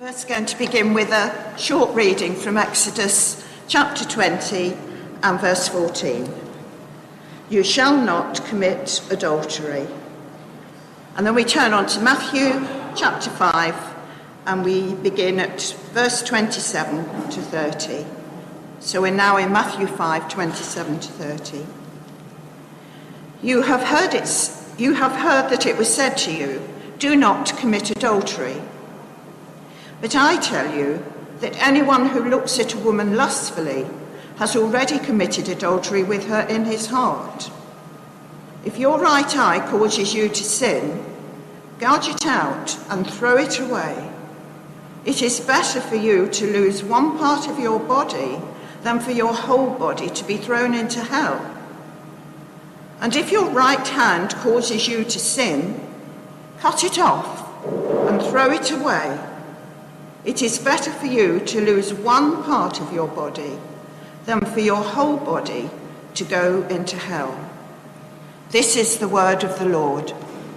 First going to begin with a short reading from Exodus chapter 20 and verse 14. You shall not commit adultery. And then we turn on to Matthew chapter 5 and we begin at verse 27 to 30. So we're now in Matthew 5, 27 to 30. You have heard that it was said to you, do not commit adultery. But I tell you that anyone who looks at a woman lustfully has already committed adultery with her in his heart. If your right eye causes you to sin, gouge it out and throw it away. It is better for you to lose one part of your body than for your whole body to be thrown into hell. And if your right hand causes you to sin, cut it off and throw it away. It is better for you to lose one part of your body than for your whole body to go into hell. This is the word of the Lord.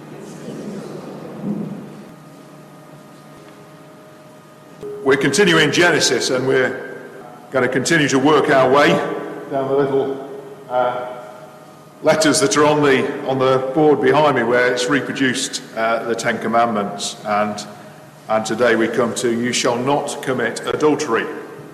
We're continuing Genesis, and we're going to continue to work our way down the little letters that are on the board behind me, where it's reproduced the Ten Commandments. And today we come to, you shall not commit adultery.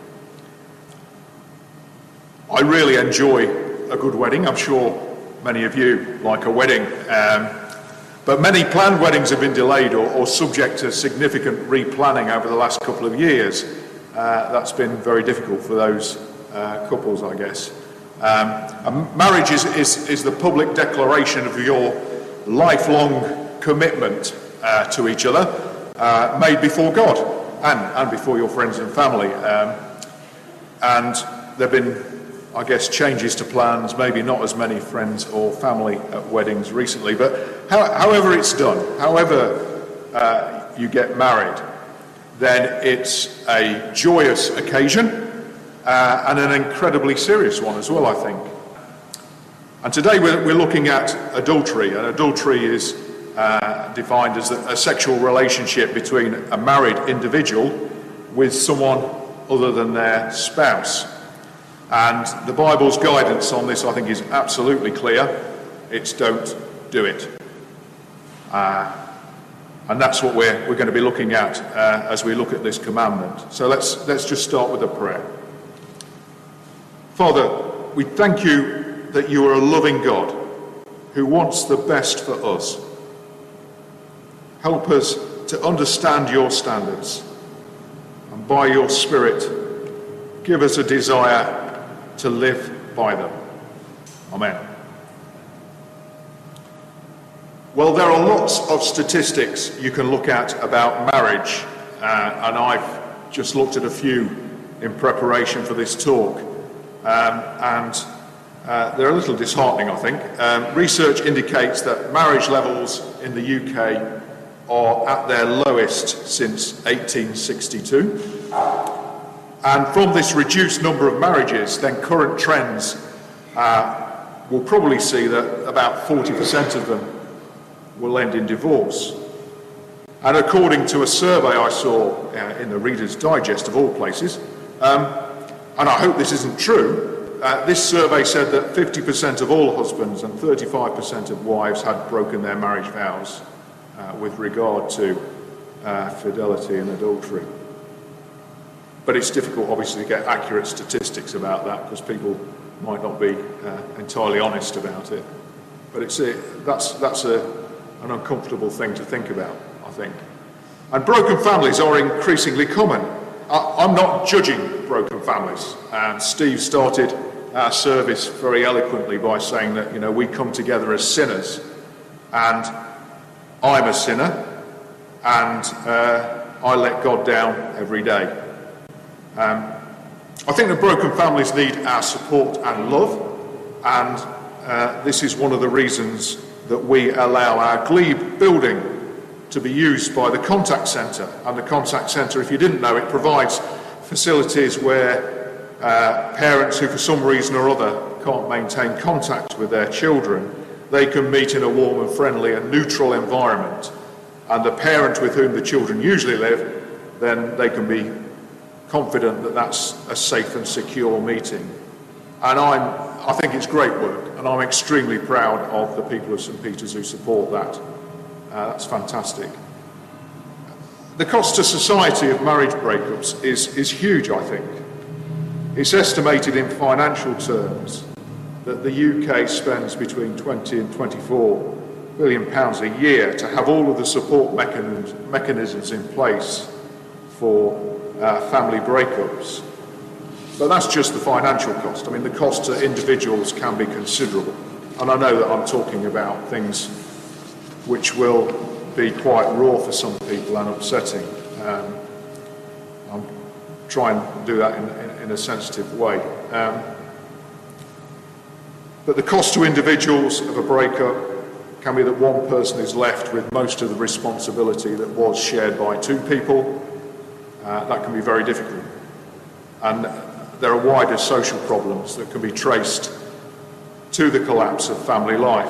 I really enjoy a good wedding. I'm sure many of you like a wedding. But many planned weddings have been delayed or subject to significant replanning over the last couple of years. That's been very difficult for those couples, I guess. Marriage is the public declaration of your lifelong commitment to each other. Made before God and before your friends and family. And there have been, I guess, changes to plans, maybe not as many friends or family at weddings recently, but however it's done, however you get married, then it's a joyous occasion and an incredibly serious one as well, I think. And today we're looking at adultery, and adultery is defined as a sexual relationship between a married individual with someone other than their spouse. And the Bible's guidance on this, I think, is absolutely clear. It's don't do it. And that's what we're going to be looking at as we look at this commandment. So let's just start with a prayer. Father, we thank you that you are a loving God who wants the best for us. Help us to understand your standards, and by your Spirit, give us a desire to live by them. Amen. Well, there are lots of statistics you can look at about marriage, and I've just looked at a few in preparation for this talk, and they're a little disheartening, I think. Research indicates that marriage levels in the UK are at their lowest since 1862. And from this reduced number of marriages, then current trends will probably see that about 40% of them will end in divorce. And according to a survey I saw in the Reader's Digest of all places, and I hope this isn't true, this survey said that 50% of all husbands and 35% of wives had broken their marriage vows with regard to fidelity and adultery. But it's difficult, obviously, to get accurate statistics about that because people might not be entirely honest about it. But that's an uncomfortable thing to think about, I think. And broken families are increasingly common. I'm not judging broken families. Steve started our service very eloquently by saying that, we come together as sinners, and I'm a sinner, and I let God down every day. I think that broken families need our support and love, and this is one of the reasons that we allow our Glebe building to be used by the contact centre. And the contact centre, if you didn't know, it provides facilities where parents who for some reason or other can't maintain contact with their children, they can meet in a warm and friendly and neutral environment, and the parent with whom the children usually live then they can be confident that that's a safe and secure meeting. And I think it's great work, and I'm extremely proud of the people of St Peter's who support that. That's fantastic. The cost to society of marriage breakups is huge, I think. It's estimated in financial terms that the UK spends between 20 and 24 billion pounds a year to have all of the support mechanisms in place for family breakups. But that's just the financial cost. I mean, the cost to individuals can be considerable. And I know that I'm talking about things which will be quite raw for some people and upsetting. I'm trying to do that in a sensitive way. But the cost to individuals of a breakup can be that one person is left with most of the responsibility that was shared by two people. That can be very difficult. And there are wider social problems that can be traced to the collapse of family life.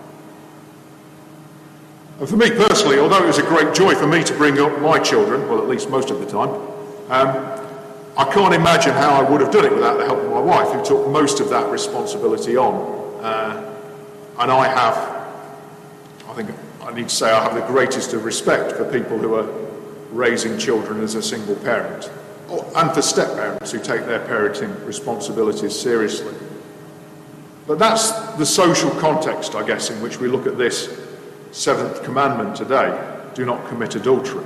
And for me personally, although it was a great joy for me to bring up my children, well, at least most of the time, I can't imagine how I would have done it without the help of my wife, who took most of that responsibility on. And I think I need to say I have the greatest of respect for people who are raising children as a single parent, and for step-parents who take their parenting responsibilities seriously. But that's the social context, I guess, in which we look at this seventh commandment today: do not commit adultery.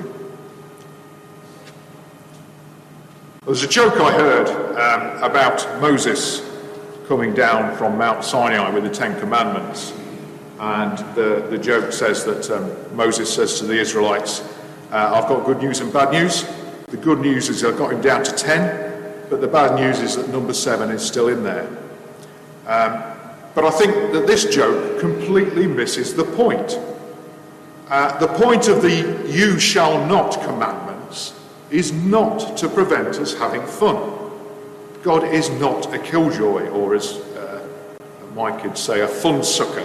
There was a joke I heard about Moses coming down from Mount Sinai with the Ten Commandments, and the joke says that Moses says to the Israelites, I've got good news and bad news. The good news is I've got him down to 10, but the bad news is that number 7 is still in there. But I think that this joke completely misses the point. The point of the "you shall not" commandments is not to prevent us having fun. God is not a killjoy, or as my kids say, a fun sucker.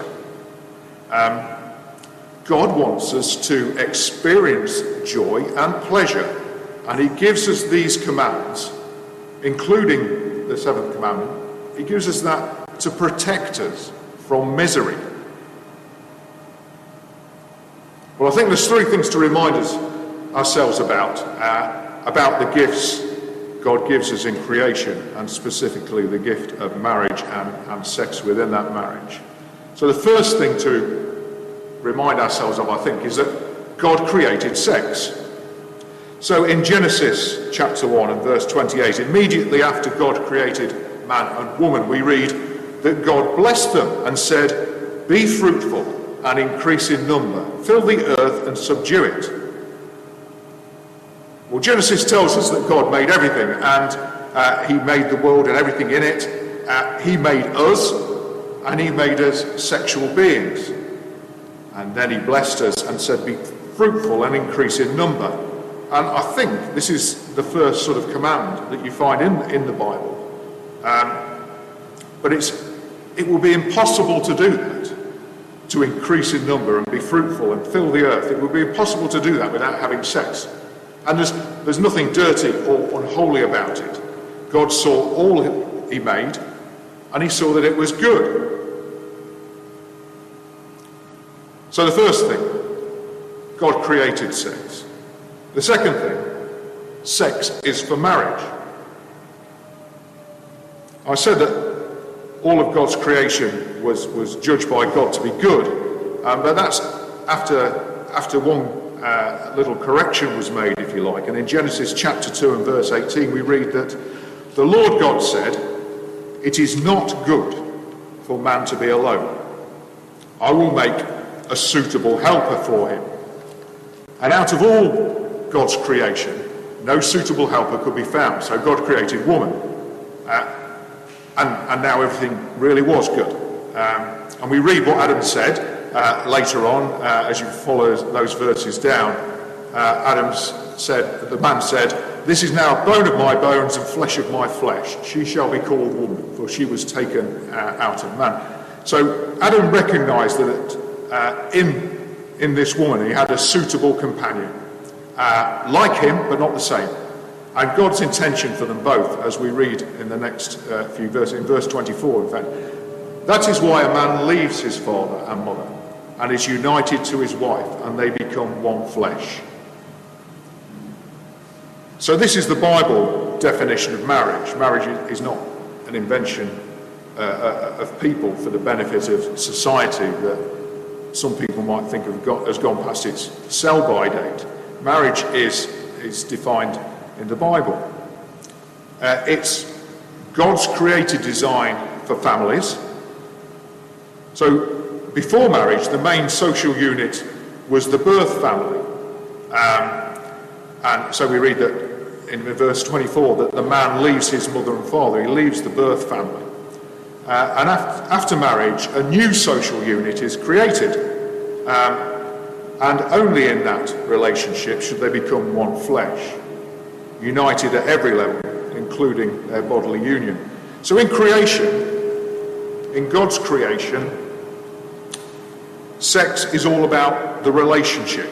God wants us to experience joy and pleasure, and he gives us these commands, including the seventh commandment. He gives us that to protect us from misery. Well, I think there's 3 things to remind ourselves about the gifts God gives us in creation, and specifically the gift of marriage and sex within that marriage. So the first thing to remind ourselves of, I think, is that God created sex. So in Genesis chapter 1 and verse 28, immediately after God created man and woman, we read that God blessed them and said, "Be fruitful and increase in number, fill the earth and subdue it." Well, Genesis tells us that God made everything, and he made the world and everything in it. He made us, and he made us sexual beings. And then he blessed us and said, "Be fruitful and increase in number." And I think this is the first sort of command that you find in the Bible. But it will be impossible to do that, to increase in number and be fruitful and fill the earth. It would be impossible to do that without having sex. And there's nothing dirty or unholy about it. God saw all he made, and he saw that it was good. So the first thing, God created sex. The second thing, sex is for marriage. I said that all of God's creation was judged by God to be good, but that's after one little correction was made, if you like. And in Genesis chapter 2 and verse 18 we read that the Lord God said, "It is not good for man to be alone. I will make a suitable helper for him." And out of all God's creation, no suitable helper could be found. So God created woman, and now everything really was good. And we read what Adam said later on, as you follow those verses down. The man said, "This is now bone of my bones and flesh of my flesh. She shall be called woman, for she was taken out of man." So Adam recognized that in this woman he had a suitable companion. like him, but not the same. And God's intention for them both, as we read in the next few verses, in verse 24, in fact, that is why a man leaves his father and mother and is united to his wife, and they become one flesh. So this is the Bible definition of marriage. Marriage is not an invention of people for the benefit of society that some people might think has gone past its sell-by date. Marriage is defined in the Bible. It's God's created design for families. So before marriage, the main social unit was the birth family. And so we read that in verse 24 that the man leaves his mother and father, he leaves the birth family. And after marriage, a new social unit is created. And only in that relationship should they become one flesh, united at every level, including their bodily union. So in creation, in God's creation, sex is all about the relationship.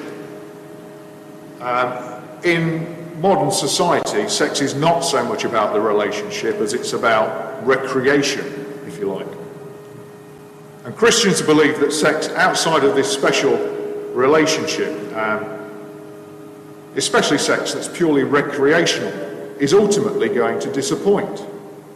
In modern society, sex is not so much about the relationship as it's about recreation, if you like. And Christians believe that sex outside of this special relationship, especially sex that's purely recreational, is ultimately going to disappoint.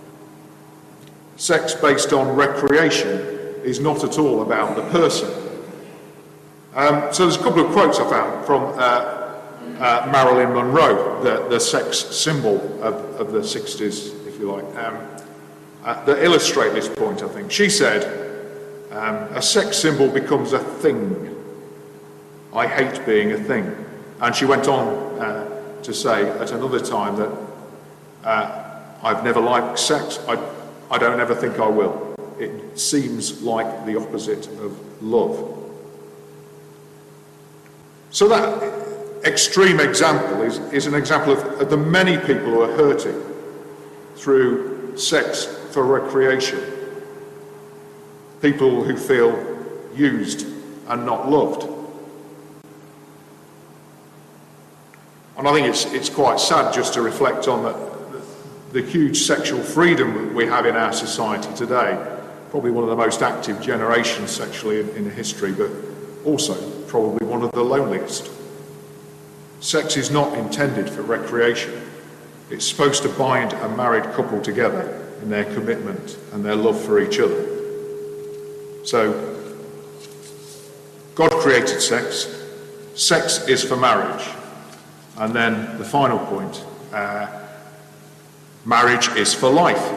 Sex based on recreation is not at all about the person. So there's a couple of quotes I found from Marilyn Monroe, the sex symbol of the 60s, if you like, that illustrate this point, I think. She said, a sex symbol becomes a thing. I hate being a thing. And she went on to say at another time that I've never liked sex. I don't ever think I will. It seems like the opposite of love. So that extreme example is an example of the many people who are hurting through sex for recreation. People who feel used and not loved. And I think it's quite sad just to reflect on the huge sexual freedom we have in our society today. Probably one of the most active generations sexually in history, but also probably one of the loneliest. Sex is not intended for recreation. It's supposed to bind a married couple together in their commitment and their love for each other. So, God created sex. Sex is for marriage. And then the final point, marriage is for life.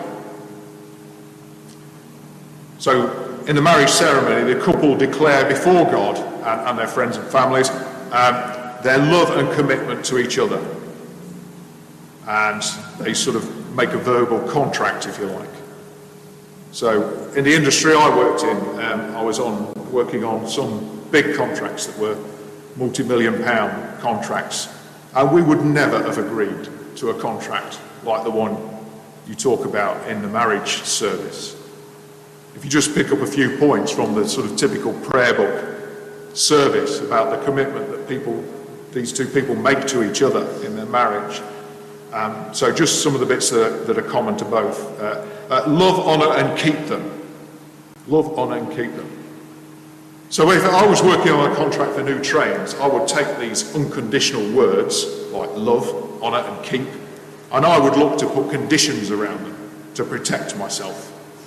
So, in the marriage ceremony, the couple declare before God and their friends and families their love and commitment to each other. And they sort of make a verbal contract, if you like. So in the industry I worked in, I was working on some big contracts that were multi-million-pound contracts, and we would never have agreed to a contract like the one you talk about in the marriage service. If you just pick up a few points from the sort of typical prayer book service about the commitment that these two people make to each other in their marriage. So just some of the bits that are common to both. Love, honour and keep them. Love, honour and keep them. So if I was working on a contract for new trains, I would take these unconditional words like love, honour and keep, and I would look to put conditions around them to protect myself.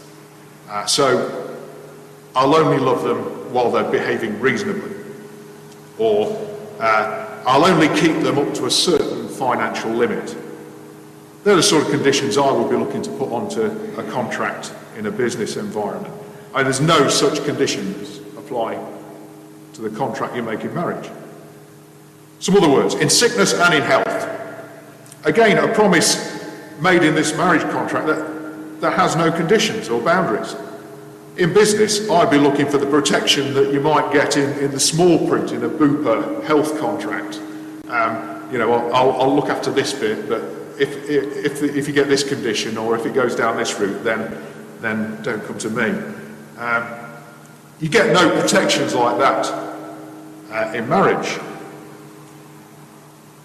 So I'll only love them while they're behaving reasonably, or I'll only keep them up to a certain financial limit. They're the sort of conditions I would be looking to put onto a contract in a business environment. And there's no such conditions apply to the contract you make in marriage. Some other words, in sickness and in health. Again, a promise made in this marriage contract that has no conditions or boundaries. In business, I'd be looking for the protection that you might get in the small print in a Bupa health contract. I'll look after this bit, but if you get this condition or if it goes down this route, then don't come to me. You get no protections like that in marriage.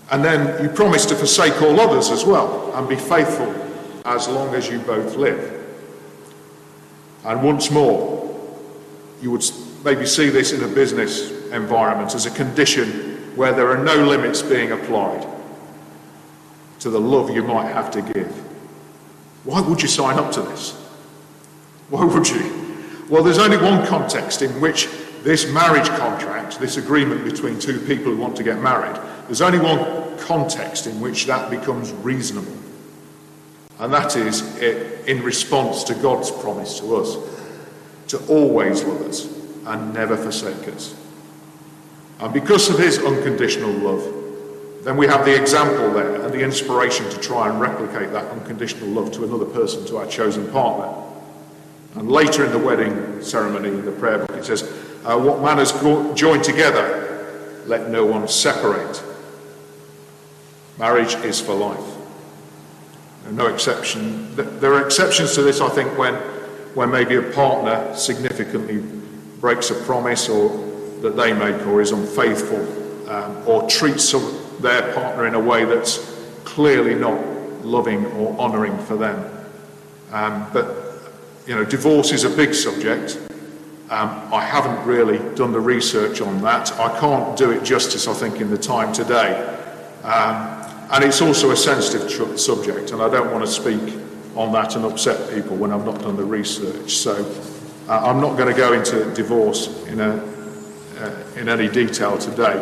And then you promise to forsake all others as well and be faithful as long as you both live. And once more, you would maybe see this in a business environment as a condition where there are no limits being applied to the love you might have to give. Why would you sign up to this? Why would you? Well, there's only one context in which this marriage contract, this agreement between two people who want to get married, there's only one context in which that becomes reasonable. And that is in response to God's promise to us, to always love us and never forsake us. And because of his unconditional love, then we have the example there and the inspiration to try and replicate that unconditional love to another person, to our chosen partner. And later in the wedding ceremony, in the prayer book, it says, what man has joined together, let no one separate. Marriage is for life. No exception. There are exceptions to this, I think, when maybe a partner significantly breaks a promise or that they make, or is unfaithful, or treats their partner in a way that's clearly not loving or honouring for them. But divorce is a big subject. I haven't really done the research on that. I can't do it justice, I think, in the time today. And it's also a sensitive subject, and I don't want to speak on that and upset people when I've not done the research. So I'm not going to go into divorce in any detail today.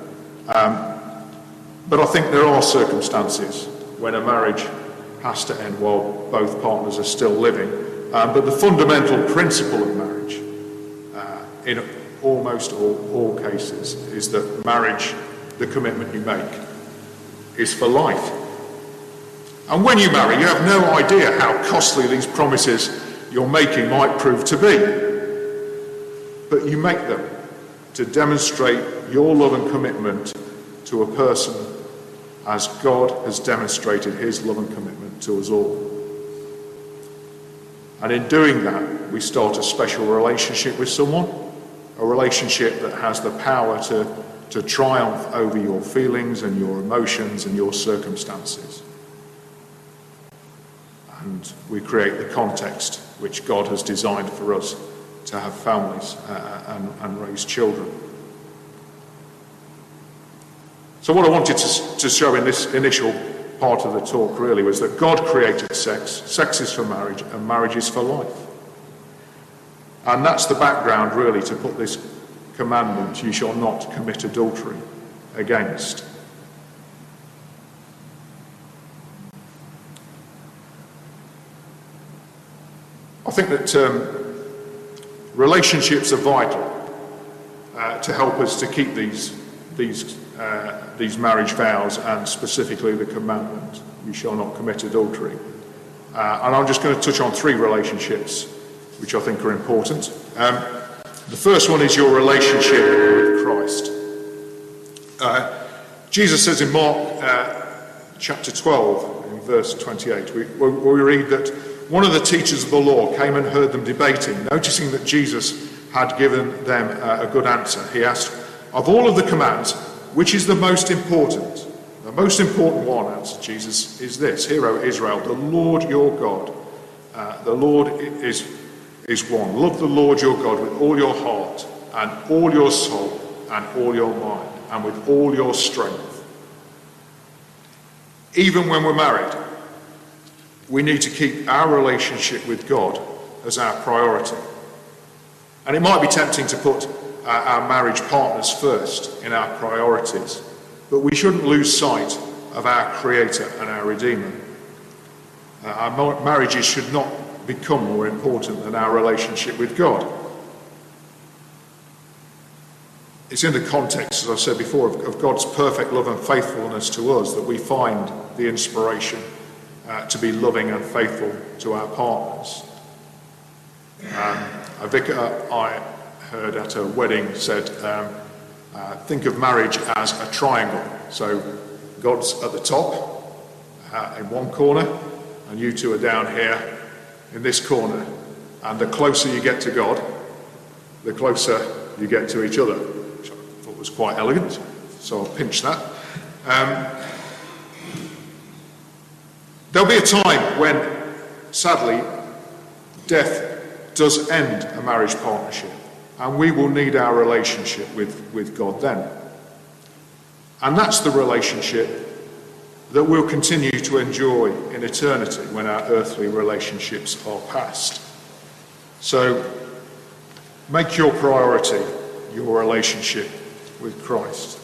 But I think there are circumstances when a marriage has to end while both partners are still living. But the fundamental principle of marriage, in almost all cases, is that marriage, the commitment you make, is for life. And when you marry, you have no idea how costly these promises you're making might prove to be. But you make them to demonstrate your love and commitment to a person as God has demonstrated his love and commitment to us all. And in doing that, we start a special relationship with someone, a relationship that has the power to triumph over your feelings and your emotions and your circumstances. And we create the context which God has designed for us to have families and raise children. So what I wanted to show in this initial part of the talk really was that God created sex. Sex is for marriage, and marriage is for life. And that's the background really to put this commandment, you shall not commit adultery, against. I think that relationships are vital to help us to keep these marriage vows, and specifically the commandment, you shall not commit adultery. And I'm just going to touch on 3 relationships which I think are important. The first one is your relationship with Christ. Jesus says in Mark chapter 12, in verse 28, we read that one of the teachers of the law came and heard them debating. Noticing that Jesus had given them a good answer, he asked, of all of the commands, which is the most important? The most important one, answered Jesus, is this: Hear, O Israel, the Lord your God, the Lord is one. Love the Lord your God with all your heart and all your soul and all your mind and with all your strength. Even when we're married, we need to keep our relationship with God as our priority. And it might be tempting to put our marriage partners first in our priorities, but we shouldn't lose sight of our Creator and our Redeemer. Our marriages should not become more important than our relationship with God. It's in the context, as I said before, of God's perfect love and faithfulness to us that we find the inspiration to be loving and faithful to our partners. A vicar I heard at a wedding said, think of marriage as a triangle. So God's at the top in one corner, and you two are down here in this corner. And the closer you get to God, the closer you get to each other, which I thought was quite elegant, so I'll pinch that. There'll be a time when, sadly, death does end a marriage partnership, and we will need our relationship with God then. And that's the relationship that we'll continue to enjoy in eternity when our earthly relationships are past. So make your priority your relationship with Christ.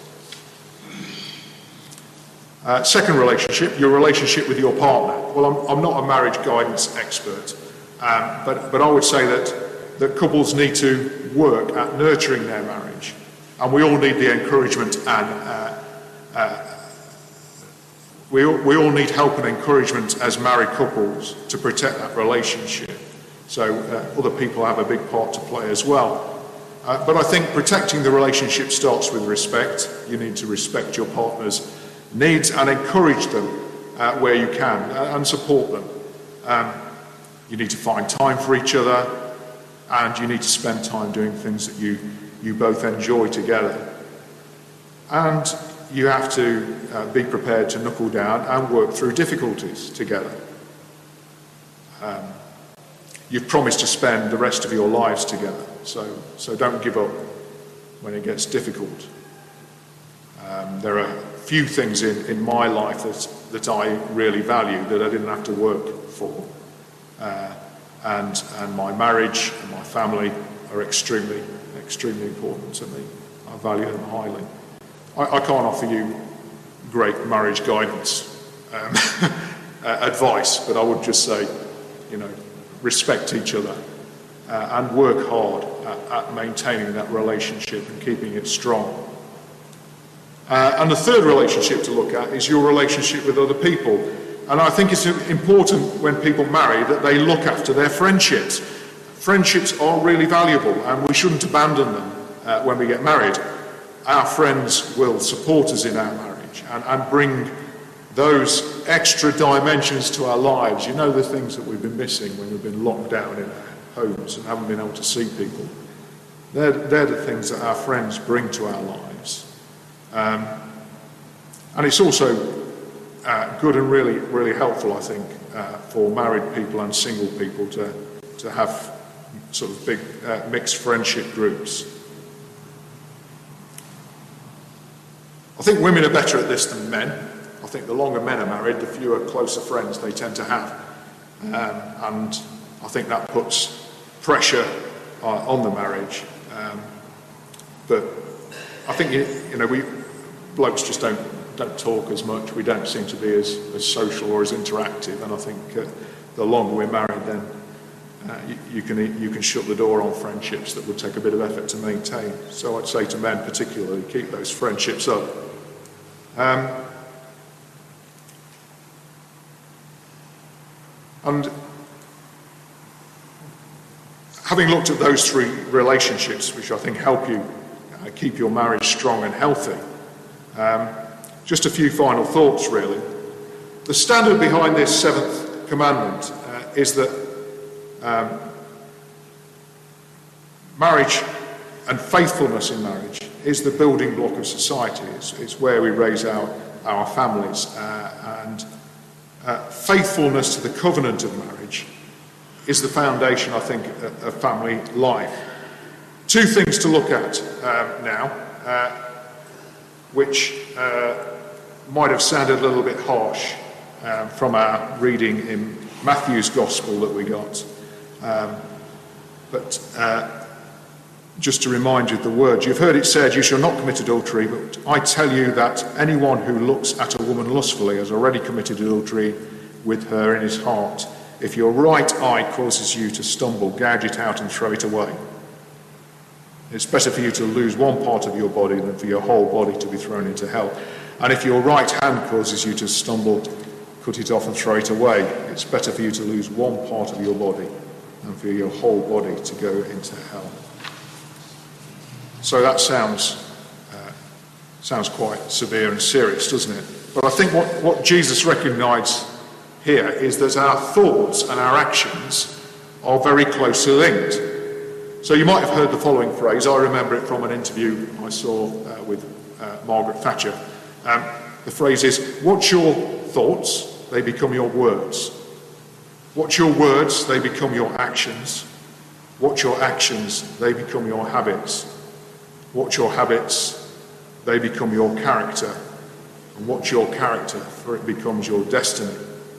Second relationship, your relationship with your partner. Well, I'm not a marriage guidance expert, but I would say that couples need to work at nurturing their marriage, and we all need the encouragement and we all need help and encouragement as married couples to protect that relationship. So other people have a big part to play as well. But I think protecting the relationship starts with respect. You need to respect your partner's needs and encourage them where you can and support them. You need to find time for each other, and you need to spend time doing things that you both enjoy together. And you have to be prepared to knuckle down and work through difficulties together. You've promised to spend the rest of your lives together, so don't give up when it gets difficult. There are few things in my life that I really value that I didn't have to work for. And my marriage and my family are extremely, extremely important to me. I value them highly. I can't offer you great marriage guidance advice, but I would just say, respect each other and work hard at maintaining that relationship and keeping it strong. And the third relationship to look at is your relationship with other people. And I think it's important when people marry that they look after their friendships. Friendships are really valuable, and we shouldn't abandon them when we get married. Our friends will support us in our marriage and bring those extra dimensions to our lives. The things that we've been missing when we've been locked down in our homes and haven't been able to see people. They're the things that our friends bring to our lives. And it's also good and really, really helpful, I think, for married people and single people to have sort of big mixed friendship groups. I think women are better at this than men. I think the longer men are married, the fewer closer friends they tend to have. And I think that puts pressure on the marriage. But I think, we blokes just don't talk as much. We don't seem to be as social or as interactive. And I think the longer we're married, then you can shut the door on friendships that would take a bit of effort to maintain. So I'd say to men particularly, keep those friendships up. And having looked at those three relationships, which I think help you keep your marriage strong and healthy, just a few final thoughts, really. The standard behind this seventh commandment is that marriage and faithfulness in marriage is the building block of society. It's where we raise our families. And faithfulness to the covenant of marriage is the foundation, I think, of family life. Two things to look at now, which might have sounded a little bit harsh from our reading in Matthew's Gospel that we got. But just to remind you of the words, you've heard it said, you shall not commit adultery, but I tell you that anyone who looks at a woman lustfully has already committed adultery with her in his heart. If your right eye causes you to stumble, gouge it out and throw it away. It's better for you to lose one part of your body than for your whole body to be thrown into hell. And if your right hand causes you to stumble, cut it off and throw it away. It's better for you to lose one part of your body than for your whole body to go into hell. So that sounds quite severe and serious, doesn't it? But I think what Jesus recognised here is that our thoughts and our actions are very closely linked. So you might have heard the following phrase. I remember it from an interview I saw with Margaret Thatcher. The phrase is, what's your thoughts? They become your words. What's your words? They become your actions. What's your actions? They become your habits. What's your habits? They become your character. And what's your character? For it becomes your destiny.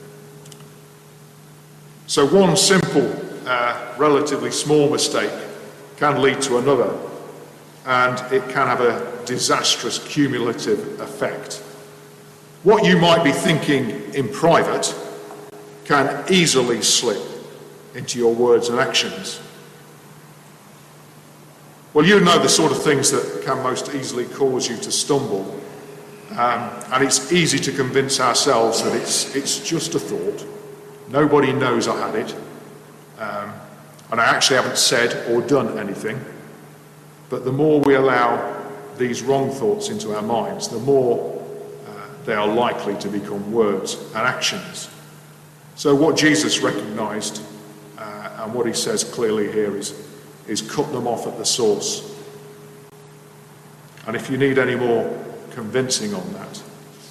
So one simple, relatively small mistake can lead to another, and it can have a disastrous cumulative effect. What you might be thinking in private can easily slip into your words and actions. Well, you know the sort of things that can most easily cause you to stumble, and it's easy to convince ourselves that it's just a thought. Nobody knows I had it, and I actually haven't said or done anything. But the more we allow these wrong thoughts into our minds, the more they are likely to become words and actions. So what Jesus recognised, and what he says clearly here, is cut them off at the source. And if you need any more convincing on that,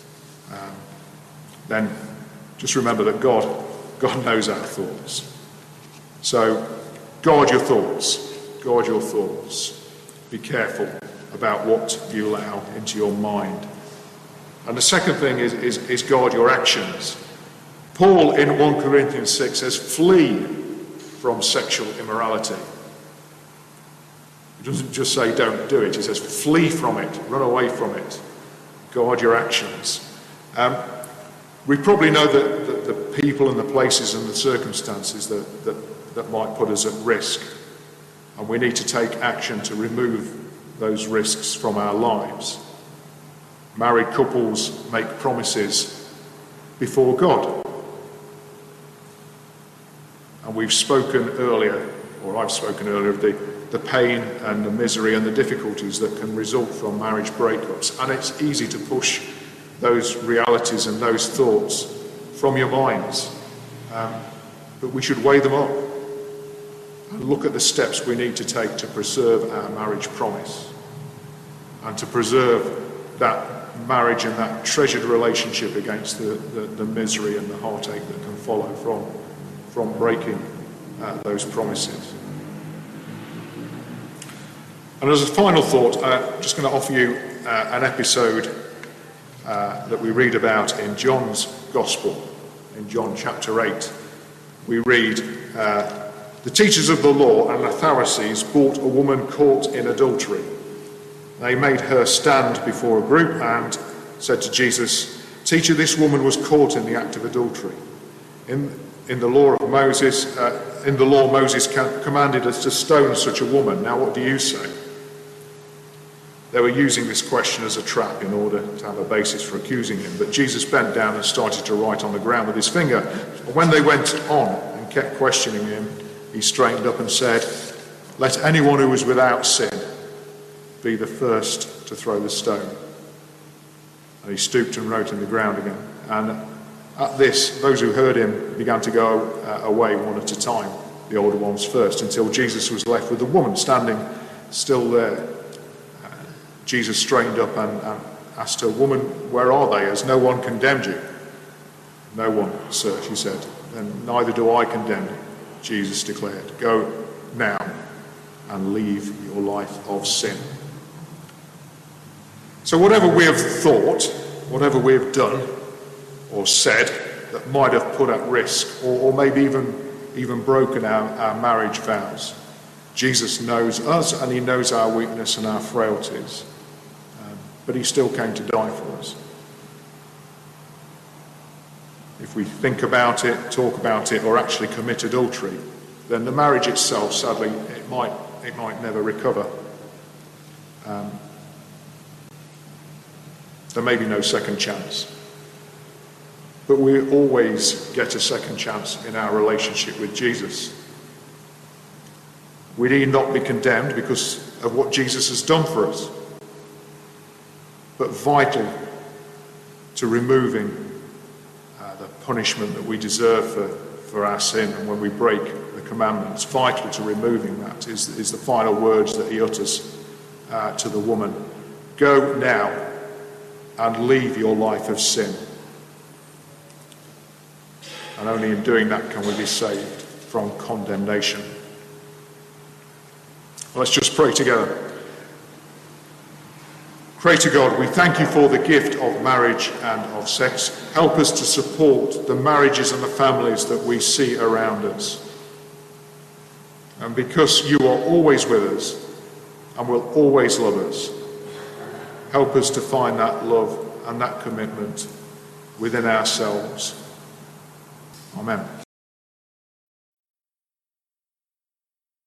then just remember that God knows our thoughts. So guard your thoughts. Guard your thoughts. Be careful about what you allow into your mind. And the second thing is guard your actions. Paul in 1 Corinthians 6 says, flee from sexual immorality. He doesn't just say don't do it. He says flee from it, run away from it. Guard your actions. We probably know that the people and the places and the circumstances that might put us at risk. And we need to take action to remove those risks from our lives. Married couples make promises before God. And we've spoken earlier, or I've spoken earlier, of the pain and the misery and the difficulties that can result from marriage breakups. And it's easy to push those realities and those thoughts from your minds. But we should weigh them up and look at the steps we need to take to preserve our marriage promise and to preserve that marriage and that treasured relationship against the misery and the heartache that can follow from breaking those promises. And as a final thought, I'm just going to offer you an episode that we read about in John's Gospel. In John chapter 8, we read, the teachers of the law and the Pharisees brought a woman caught in adultery. They made her stand before a group and said to Jesus, "Teacher, this woman was caught in the act of adultery. In the law of Moses, Moses commanded us to stone such a woman. Now what do you say?" They were using this question as a trap in order to have a basis for accusing him. But Jesus bent down and started to write on the ground with his finger. When they went on and kept questioning him, he straightened up and said, "Let anyone who is without sin be the first to throw the stone." And he stooped and wrote in the ground again. And at this, those who heard him began to go away one at a time, the older ones first, until Jesus was left with the woman standing still there. Jesus straightened up and asked her, "Woman, where are they? Has no one condemned you?" "No one, sir," she said. "Then neither do I condemn you," Jesus declared. "Go now and leave your life of sin." So whatever we have thought, whatever we have done or said that might have put at risk or maybe even broken our marriage vows, Jesus knows us and he knows our weakness and our frailties. But he still came to die for us. If we think about it, talk about it, or actually commit adultery, then the marriage itself, sadly, it might never recover. There may be no second chance. But we always get a second chance in our relationship with Jesus. We need not be condemned because of what Jesus has done for us, but vital to removing the punishment that we deserve for our sin and when we break the commandments. Vital to removing that is the final words that he utters to the woman. "Go now and leave your life of sin. And only in doing that can we be saved from condemnation. Let's just pray together. Creator God, we thank you for the gift of marriage and of sex. Help us to support the marriages and the families that we see around us. And because you are always with us and will always love us, help us to find that love and that commitment within ourselves. Amen.